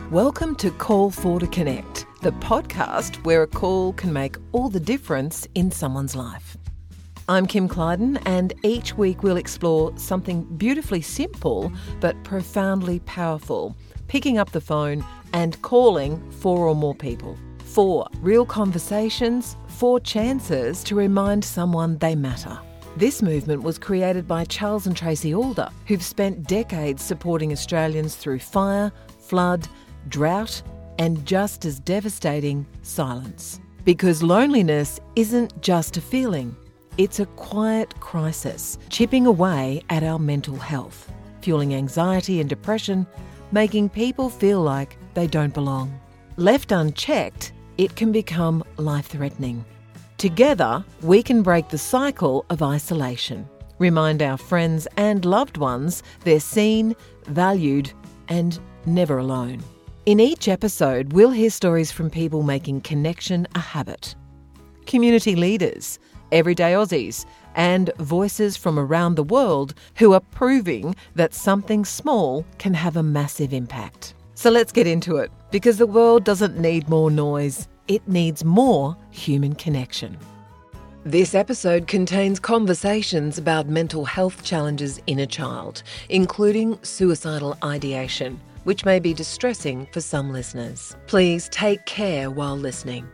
Welcome to Call for to Connect, the podcast where a call can make all the difference in someone's life. I'm Kim Clyden, and each week we'll explore something beautifully simple but profoundly powerful, picking up the phone and calling 4 or more people. 4 real conversations, 4 chances to remind someone they matter. This movement was created by Charles and Tracy Alder, who've spent decades supporting Australians through fire, flood, drought, and just as devastating, silence. Because loneliness isn't just a feeling, it's a quiet crisis, chipping away at our mental health, fueling anxiety and depression, making people feel like they don't belong. Left unchecked, it can become life-threatening. Together, we can break the cycle of isolation, remind our friends and loved ones they're seen, valued, and never alone. In each episode, we'll hear stories from people making connection a habit. Community leaders, everyday Aussies, and voices from around the world who are proving that something small can have a massive impact. So let's get into it, because the world doesn't need more noise, it needs more human connection. This episode contains conversations about mental health challenges in a child, including suicidal ideation, which may be distressing for some listeners. Please take care while listening.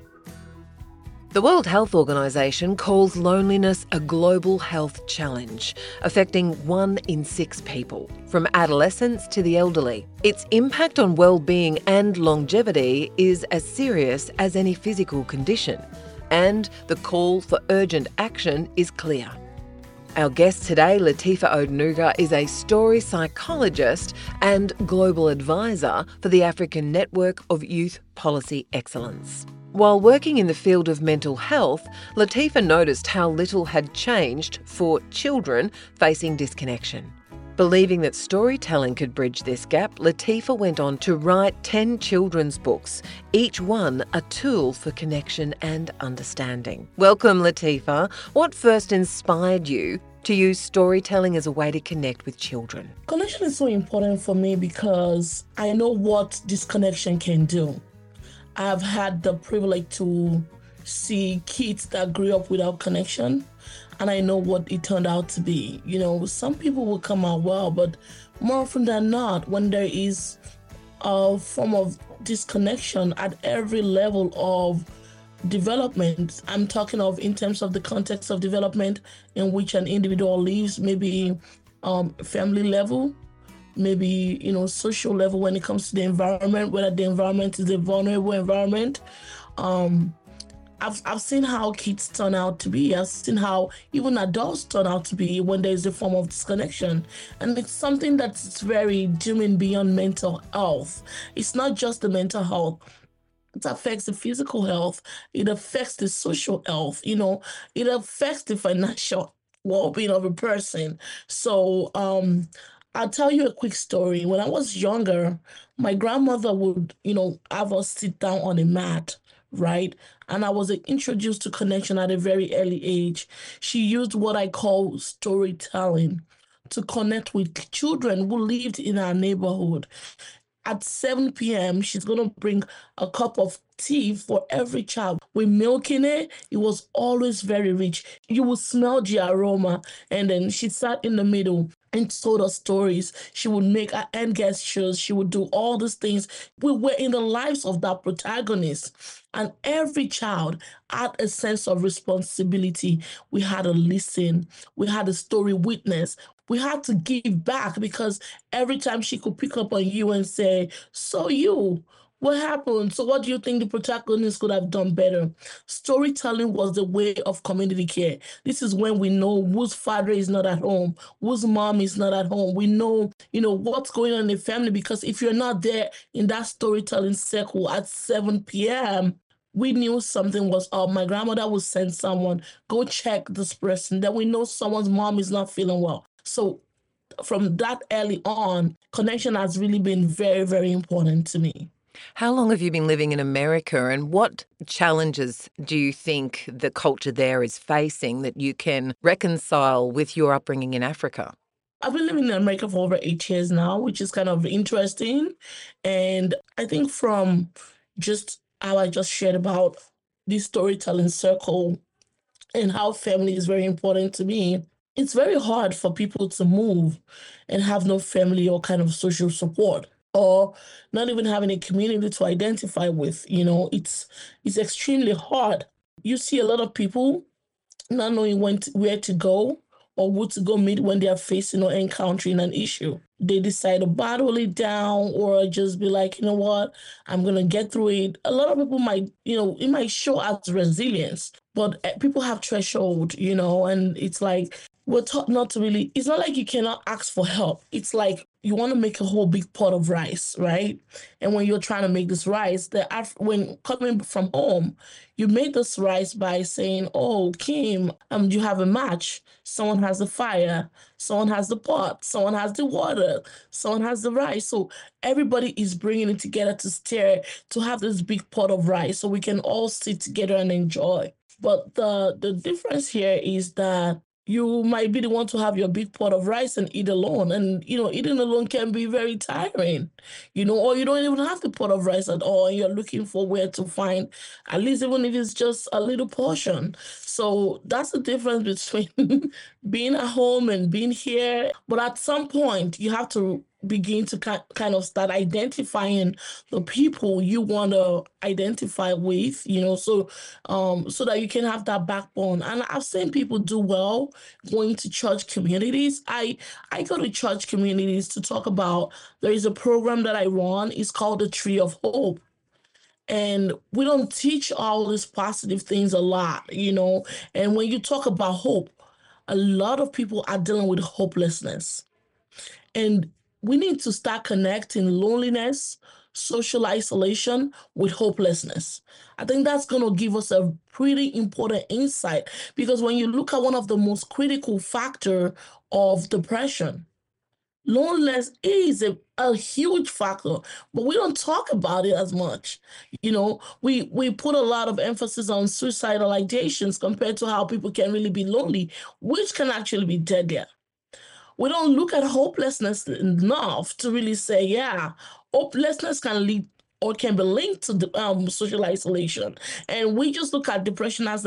The World Health Organization calls loneliness a global health challenge, affecting 1 in 6 people, from adolescents to the elderly. Its impact on well-being and longevity is as serious as any physical condition, and the call for urgent action is clear. Our guest today, Latifa Odenuga, is a story psychologist and global advisor for the African Network of Youth Policy Excellence. While working in the field of mental health, Latifa noticed how little had changed for children facing disconnection. Believing that storytelling could bridge this gap, Latifa went on to write 10 children's books, each one a tool for connection and understanding. Welcome, Latifa. What first inspired you to use storytelling as a way to connect with children? Connection is so important for me because I know what disconnection can do. I've had the privilege to see kids that grew up without connection, and I know what it turned out to be. You know, some people will come out well, but more often than not, when there is a form of disconnection at every level of development, I'm talking of in terms of the context of development in which an individual lives, maybe family level, maybe, social level when it comes to the environment, whether the environment is a vulnerable environment. I've seen how kids turn out to be. I've seen how even adults turn out to be when there's a form of disconnection. And it's something that's very dooming beyond mental health. It's not just the mental health. It affects the physical health. It affects the social health. It affects the financial well-being of a person. So I'll tell you a quick story. When I was younger, my grandmother would, have us sit down on a mat, right? And I was introduced to connection at a very early age. She used what I call storytelling to connect with children who lived in our neighborhood. At 7 p.m., she's going to bring a cup of tea for every child with milk in it. It was always very rich. You would smell the aroma. And then she sat in the middle and told us stories. She would make her hand gestures. She would do all these things. We were in the lives of that protagonist. And every child had a sense of responsibility. We had to listen. We had a story witness. We had to give back because every time she could pick up on you and say, so you, what happened? So what do you think the protagonist could have done better? Storytelling was the way of community care. This is when we know whose father is not at home, whose mom is not at home. We know, what's going on in the family, because if you're not there in that storytelling circle at 7 p.m., we knew something was up. My grandmother would send someone, go check this person. Then we know someone's mom is not feeling well. So from that early on, connection has really been very, very important to me. How long have you been living in America, and what challenges do you think the culture there is facing that you can reconcile with your upbringing in Africa? I've been living in America for over 8 years now, which is kind of interesting. And I think from just how I just shared about the storytelling circle and how family is very important to me, it's very hard for people to move and have no family or kind of social support or not even having a community to identify with. It's extremely hard. You see a lot of people not knowing where to go or who to go meet when they are facing or encountering an issue. They decide to battle it down or just be like, you know what, I'm going to get through it. A lot of people might, it might show as resilience, but people have threshold, and it's like we're taught not to really, it's not like you cannot ask for help. It's like you want to make a whole big pot of rice, right? And when you're trying to make this rice, when coming from home, you made this rice by saying, "Oh, Kim, you have a match. Someone has the fire. Someone has the pot. Someone has the water. Someone has the rice." So everybody is bringing it together to have this big pot of rice, so we can all sit together and enjoy. But the difference here is that you might be the one to have your big pot of rice and eat alone. And, eating alone can be very tiring, or you don't even have the pot of rice at all. And you're looking for where to find, at least even if it's just a little portion. So that's the difference between being at home and being here. But at some point, you have to begin to kind of start identifying the people you want to identify with, so that you can have that backbone. And I've seen people do well going to church communities. I go to church communities to talk about, there is a program that I run. It's called the Tree of Hope. And we don't teach all these positive things a lot. And when you talk about hope, a lot of people are dealing with hopelessness. And we need to start connecting loneliness, social isolation with hopelessness. I think that's going to give us a pretty important insight, because when you look at one of the most critical factor of depression, loneliness is a huge factor, but we don't talk about it as much. We put a lot of emphasis on suicidal ideations compared to how people can really be lonely, which can actually be deadly. We don't look at hopelessness enough to really say, yeah, hopelessness can lead or can be linked to the social isolation. And we just look at depression as a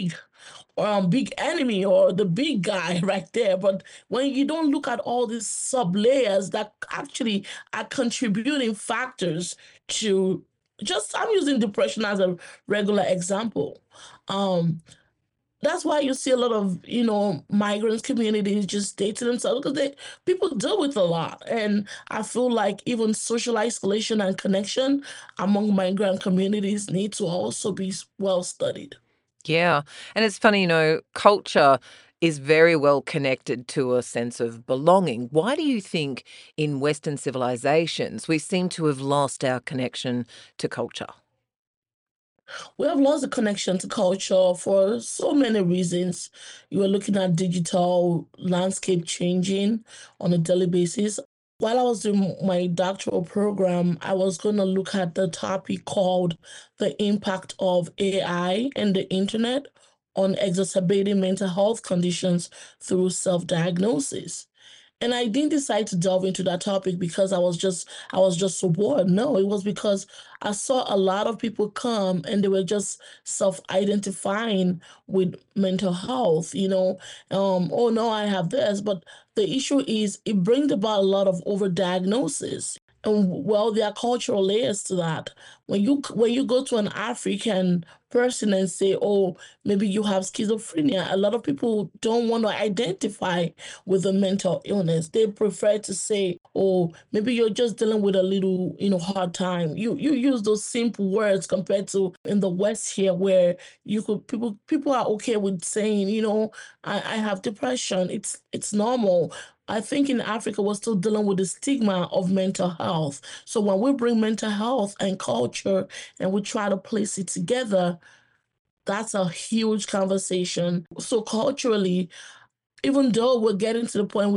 big enemy or the big guy right there. But when you don't look at all these sub layers that actually are contributing factors to, just, I'm using depression as a regular example. Um, that's why you see a lot of migrant communities just stay to themselves, because people deal with a lot. And I feel like even social isolation and connection among migrant communities need to also be well studied. Yeah. And it's funny, culture is very well connected to a sense of belonging. Why do you think in Western civilizations we seem to have lost our connection to culture? We have lost the connection to culture for so many reasons. You are looking at digital landscape changing on a daily basis. While I was doing my doctoral program, I was going to look at the topic called the impact of AI and the internet on exacerbating mental health conditions through self-diagnosis. And I didn't decide to delve into that topic because I was just so bored. No, it was because I saw a lot of people come and they were just self-identifying with mental health, oh no, I have this. But the issue is it brings about a lot of overdiagnosis. And well, there are cultural layers to that. When you go to an African person and say, "Oh, maybe you have schizophrenia," a lot of people don't want to identify with a mental illness. They prefer to say, "Oh, maybe you're just dealing with a little, hard time." You use those simple words compared to in the West here, where people are okay with saying, I have depression. It's normal. I think in Africa, we're still dealing with the stigma of mental health. So when we bring mental health and culture and we try to place it together, that's a huge conversation. So culturally, even though we're getting to the point where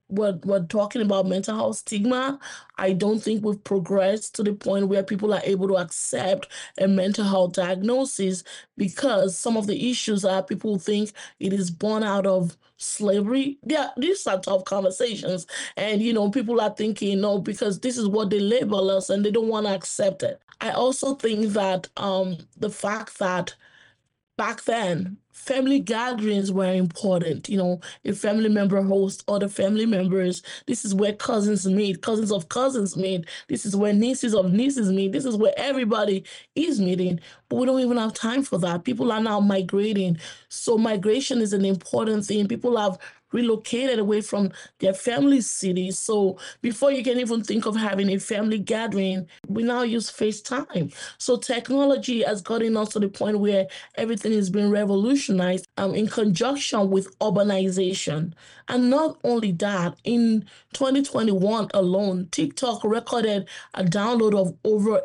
we're talking about mental health stigma, I don't think we've progressed to the point where people are able to accept a mental health diagnosis, because some of the issues are people think it is born out of slavery. Yeah, these are tough conversations. And, people are thinking, no, because this is what they label us and they don't want to accept it. I also think that the fact that back then, family gatherings were important. A family member hosts other family members. This is where cousins meet, cousins of cousins meet. This is where nieces of nieces meet. This is where everybody is meeting. But we don't even have time for that. People are now migrating. So migration is an important thing. People have relocated away from their family cities. So before you can even think of having a family gathering, we now use FaceTime. So technology has gotten us to the point where everything is being revolutionized in conjunction with urbanization. And not only that, in 2021 alone, TikTok recorded a download of over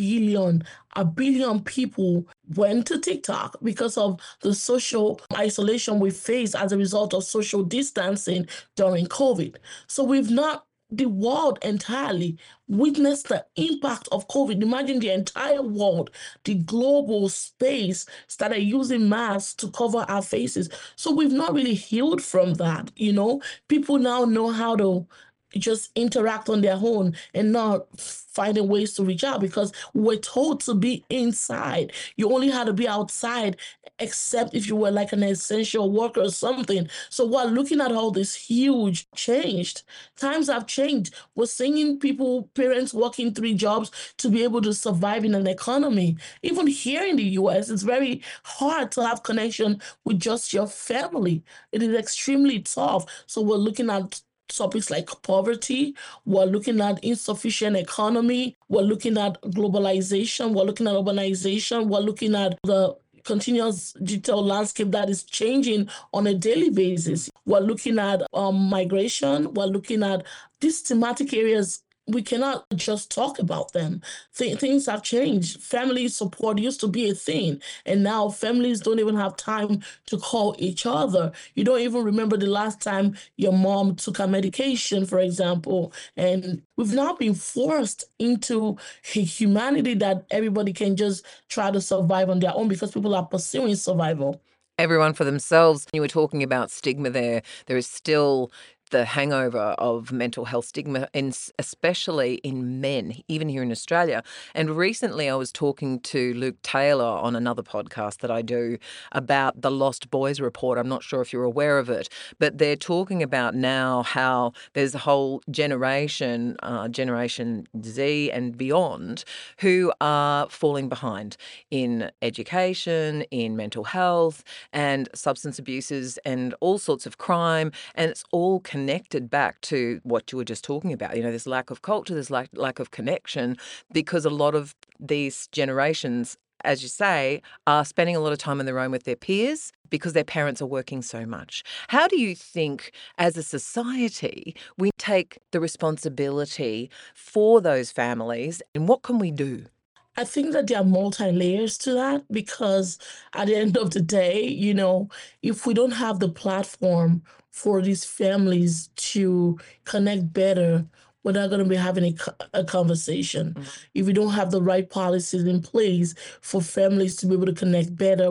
a billion people went to TikTok because of the social isolation we face as a result of social distancing during COVID. So we've not the world entirely witnessed the impact of COVID. Imagine the entire world, the global space started using masks to cover our faces. So we've not really healed from that. People now know how to just interact on their own and not finding ways to reach out, because we're told to be inside. You only had to be outside except if you were like an essential worker or something. So while looking at all this huge changed, times have changed. We're seeing parents working 3 jobs to be able to survive in an economy. Even here in the US, it's very hard to have connection with just your family. It is extremely tough. So we're looking at topics like poverty, we're looking at insufficient economy, we're looking at globalization, we're looking at urbanization, we're looking at the continuous digital landscape that is changing on a daily basis. We're looking at migration, we're looking at these thematic areas. We cannot just talk about them. Things have changed. Family support used to be a thing, and now families don't even have time to call each other. You don't even remember the last time your mom took her medication, for example. And we've now been forced into a humanity that everybody can just try to survive on their own because people are pursuing survival. Everyone for themselves. You were talking about stigma there. There is still the hangover of mental health stigma, especially in men, even here in Australia. And recently I was talking to Luke Taylor on another podcast that I do about the Lost Boys report. I'm not sure if you're aware of it, but they're talking about now how there's a whole generation, Generation Z and beyond, who are falling behind in education, in mental health and substance abuses and all sorts of crime. And it's all connected back to what you were just talking about. This lack of culture, this lack of connection, because a lot of these generations, as you say, are spending a lot of time on their own with their peers because their parents are working so much. How do you think, as a society, we take the responsibility for those families, and what can we do? I think that there are multi-layers to that, because at the end of the day, if we don't have the platform for these families to connect better, we're not going to be having a conversation. If we don't have the right policies in place for families to be able to connect better,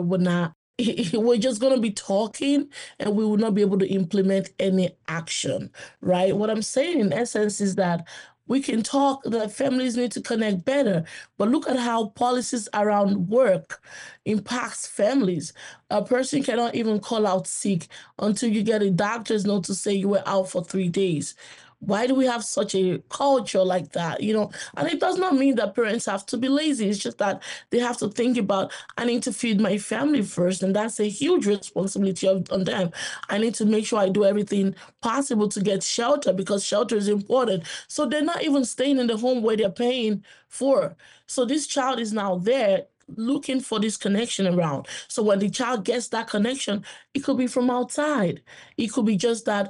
we're just going to be talking and we will not be able to implement any action, right? What I'm saying in essence is that we can talk that families need to connect better, but look at how policies around work impacts families. A person cannot even call out sick until you get a doctor's note to say you were out for 3 days. Why do we have such a culture like that? And it does not mean that parents have to be lazy. It's just that they have to think about, I need to feed my family first, and that's a huge responsibility on them. I need to make sure I do everything possible to get shelter, because shelter is important. So they're not even staying in the home where they're paying for. So this child is now there looking for this connection around. So when the child gets that connection, it could be from outside. It could be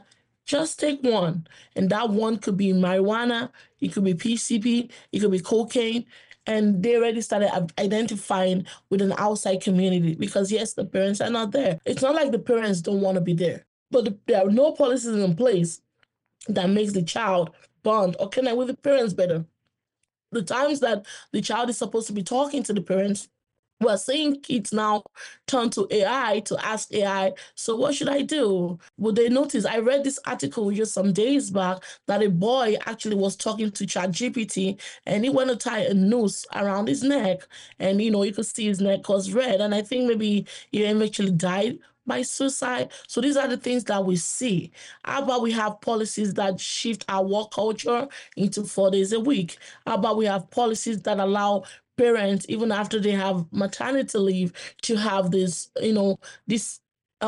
just take one, and that one could be marijuana, it could be PCP, it could be cocaine, and they already started identifying with an outside community, because yes, the parents are not there. It's not like the parents don't want to be there, but there are no policies in place that makes the child bond or connect with the parents better. The times that the child is supposed to be talking to the parents, we're seeing kids now turn to AI to ask AI, so what should I do? Would they notice? I read this article just some days back that a boy actually was talking to ChatGPT and he went to tie a noose around his neck. And, you could see his neck was red. And I think maybe he eventually died by suicide. So these are the things that we see. How about we have policies that shift our work culture into 4 days a week? How about we have policies that allow parents, even after they have maternity leave, to have this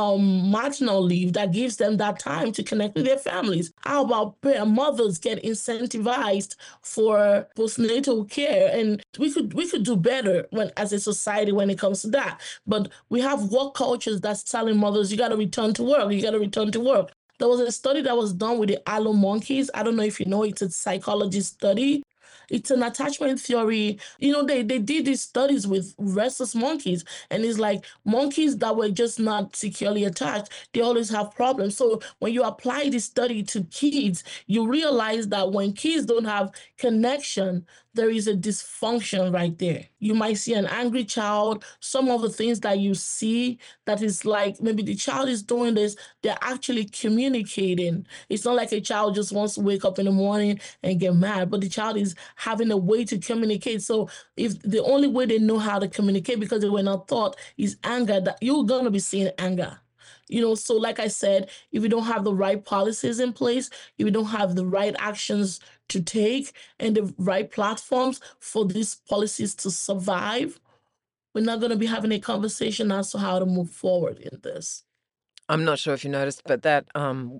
maternal leave that gives them that time to connect with their families? How about mothers get incentivized for postnatal care? And we could do better as a society when it comes to that. But we have work cultures that's telling mothers, you got to return to work. You got to return to work. There was a study that was done with the Aloe monkeys. I don't know if you know, it's a psychology study. It's an attachment theory. They did these studies with rhesus monkeys, and it's like monkeys that were just not securely attached, they always have problems. So when you apply this study to kids, you realize that when kids don't have connection, there is a dysfunction right there. You might see an angry child. Some of the things that you see that is like maybe the child is doing this, they're actually communicating. It's not like a child just wants to wake up in the morning and get mad, but the child is having a way to communicate. So if the only way they know how to communicate, because they were not taught, is anger, that you're going to be seeing anger. So like I said, if we don't have the right policies in place, if we don't have the right actions to take and the right platforms for these policies to survive, we're not going to be having a conversation as to how to move forward in this. I'm not sure if you noticed, but that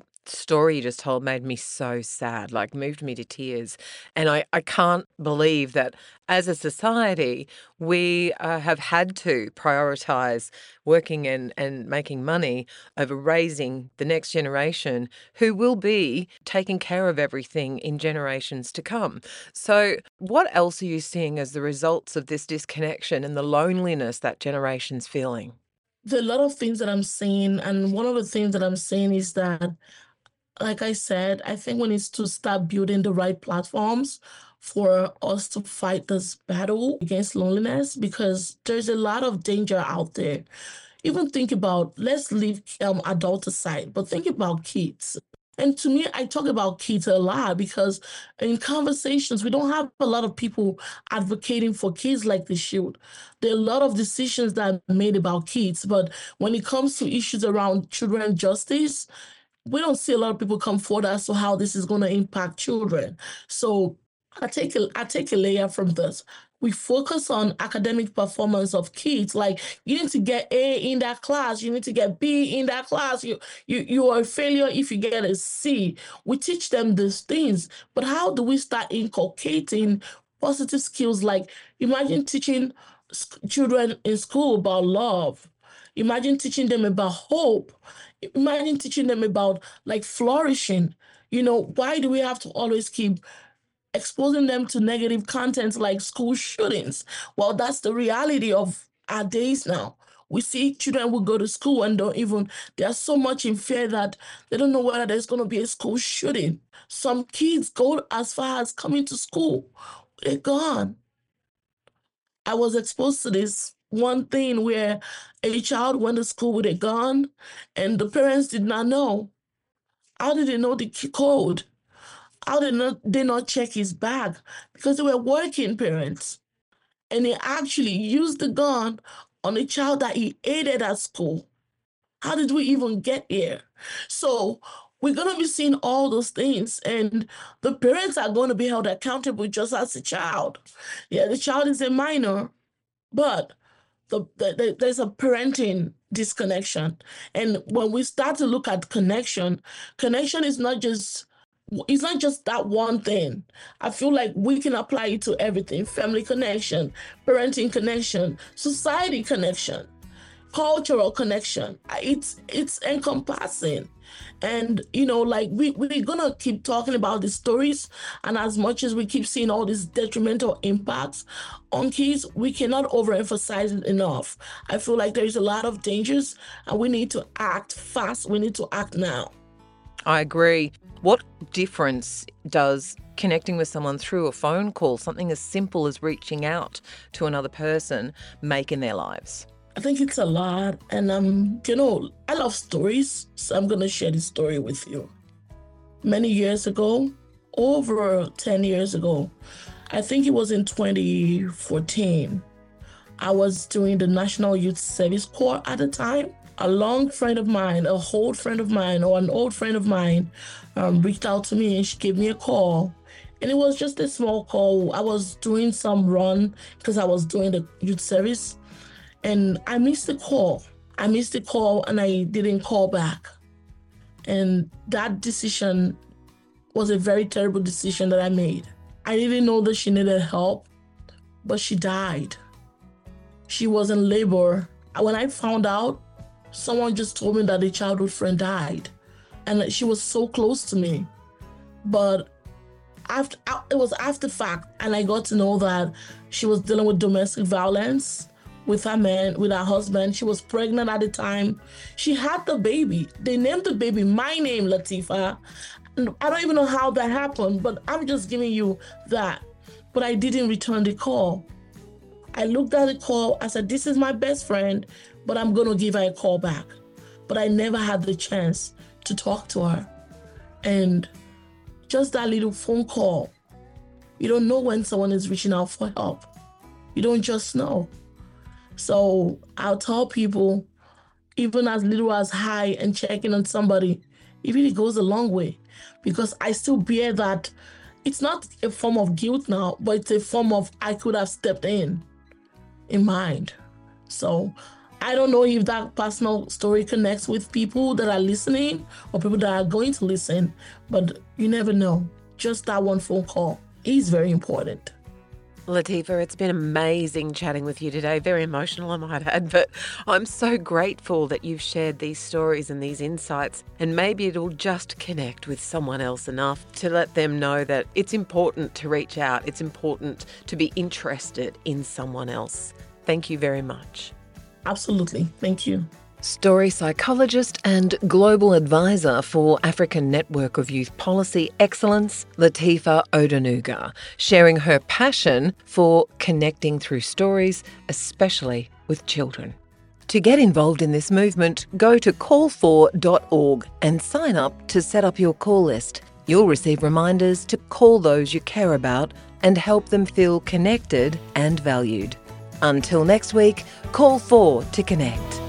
story you just told made me so sad, like moved me to tears. And I can't believe that as a society, we have had to prioritize working and making money over raising the next generation who will be taking care of everything in generations to come. So what else are you seeing as the results of this disconnection and the loneliness that generation's feeling? There are a lot of things that I'm seeing, and one of the things that I'm saying is that, like I said, I think we need to start building the right platforms for us to fight this battle against loneliness, because there's a lot of danger out there. Even think about, let's leave adults aside, but think about kids. And to me, I talk about kids a lot because in conversations, we don't have a lot of people advocating for kids like they should. There are a lot of decisions that are made about kids, but when it comes to issues around children justice, we don't see a lot of people come forward as to how this is going to impact children. So I take a layer from this. We focus on academic performance of kids. Like, you need to get A in that class, you need to get B in that class. You are a failure if you get a C. We teach them these things, but how do we start inculcating positive skills? Like, imagine teaching children in school about love. Imagine teaching them about hope. Imagine teaching them about like flourishing. Why do we have to always keep exposing them to negative content like school shootings? Well, that's the reality of our days now. We see children who go to school and they are so much in fear that they don't know whether there's going to be a school shooting. Some kids go as far as coming to school with a gun. I was exposed to this one thing where a child went to school with a gun and the parents did not know. How did they know the code? How did they not check his bag? Because they were working parents. And he actually used the gun on a child that he aided at school. How did we even get here? So we're going to be seeing all those things, and the parents are going to be held accountable just as the child. Yeah, the child is a minor, but there's a parenting disconnection. And when we start to look at connection is not just that one thing. I feel like we can apply it to everything: family connection, parenting connection, society connection, cultural connection. It's encompassing. And like we're gonna keep talking about these stories, and as much as we keep seeing all these detrimental impacts on kids, we cannot overemphasize it enough. I feel like there's a lot of dangers and we need to act fast. We need to act now. I agree. What difference does connecting with someone through a phone call, something as simple as reaching out to another person, make in their lives? I think it's a lot. And, I love stories, so I'm going to share this story with you. Many years ago, over 10 years ago, I think it was in 2014, I was doing the National Youth Service Corps at the time. A long friend of mine, an old friend of mine reached out to me and she gave me a call. And it was just a small call. I was doing some run because I was doing the youth service. And I missed the call. And I didn't call back. And that decision was a very terrible decision that I made. I didn't know that she needed help, but she died. She was in labor. When I found out, someone just told me that a childhood friend died. And she was so close to me. But it was after fact, and I got to know that she was dealing with domestic violence with her husband. She was pregnant at the time. She had the baby. They named the baby my name, Latifah. And I don't even know how that happened, but I'm just giving you that. But I didn't return the call. I looked at the call. I said, this is my best friend, but I'm going to give her a call back. But I never had the chance to talk to her. And just that little phone call, you don't know when someone is reaching out for help. You don't just know. So I'll tell people, even as little as hi and checking on somebody, it really goes a long way, because I still bear that. It's not a form of guilt now, but it's a form of I could have stepped in mind. So I don't know if that personal story connects with people that are listening or people that are going to listen, but you never know. Just that one phone call is very important. Latifah, it's been amazing chatting with you today. Very emotional, I might add, but I'm so grateful that you've shared these stories and these insights, and maybe it'll just connect with someone else enough to let them know that it's important to reach out. It's important to be interested in someone else. Thank you very much. Absolutely. Thank you. Story psychologist and global advisor for African Network of Youth Policy Excellence, Latifah Odenuga, sharing her passion for connecting through stories, especially with children. To get involved in this movement, go to call4.org and sign up to set up your call list. You'll receive reminders to call those you care about and help them feel connected and valued. Until next week, call 4 to connect.